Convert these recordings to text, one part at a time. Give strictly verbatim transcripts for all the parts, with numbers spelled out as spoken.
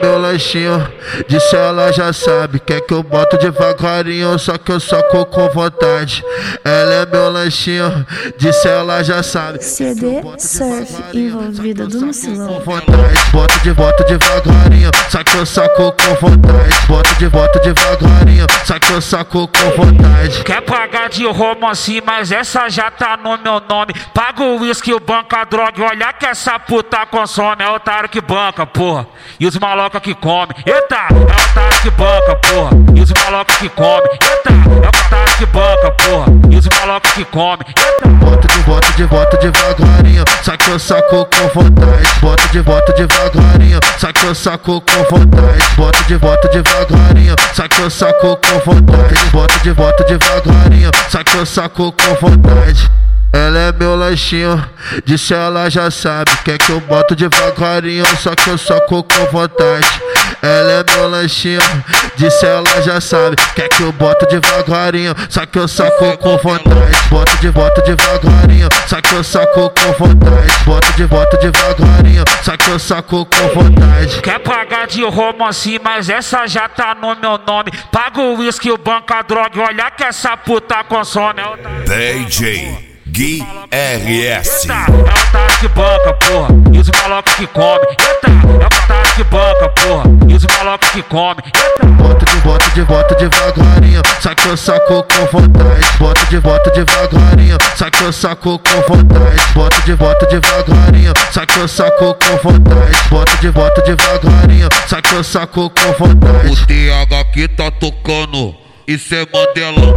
meu lanchinho, disse ela já sabe. Quer que eu boto devagarinho, só que eu soco com vontade. Ela é meu lanchinho, disse ela já sabe. C D Surf, envolvida do Mucilão. Bota de volta devagarinho, só que eu saco com vontade. Bota de volta devagarinho, só que eu saco com vontade. Quer pagar de romance, mas essa já tá no meu nome. Paga o uísque, o banca droga, olha que essa puta consome. É o otário que banca, porra, e os maloca que come. Eita, é o otário que banca, porra, e os maloca que come. Eita, é o otário que banca, porra, e os maloca que come. Eita. Bota de volta, de volta devagarinho, só que eu saco com vontade. Bota de volta devagarinho, só que eu saco com vontade. Bota de volta devagarinho, só que eu saco com vontade. Bota de volta devagarinho, só que eu saco com vontade. Ela é meu lanchinho, disse ela já sabe. Quer que eu boto devagarinho, só que eu soco com vontade. Ela é meu lanchinho, disse ela já sabe. Quer que eu boto devagarinho, só que eu soco com vontade. Bota de volta devagarinho, só que eu soco com vontade. Bota de volta devagarinho, só que eu soco com vontade. Quer pagar de romance, mas essa já tá no meu nome. Paga o uísque, o banca droga, olha que essa puta consome. D J Gui R S. Eita, é o otário que banca, porra, e os maloca que come. Eita, é o otário que banca, porra, e os maloca que come. Eita. Bota de volta, de volta devagarinho, só que eu saco com vontade. Bota de volta devagarinho, só que eu saco com vontade. Bota de volta devagarinho, só que eu saco com vontade. Bota de volta devagarinho, só que eu saco com vontade. O T H aqui tá tocando, isso é Mandelão.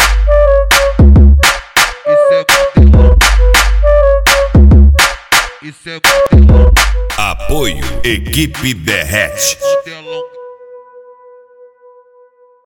Isso é Mandelão. Isso é Mandelão. Apoio Equipe Derrete.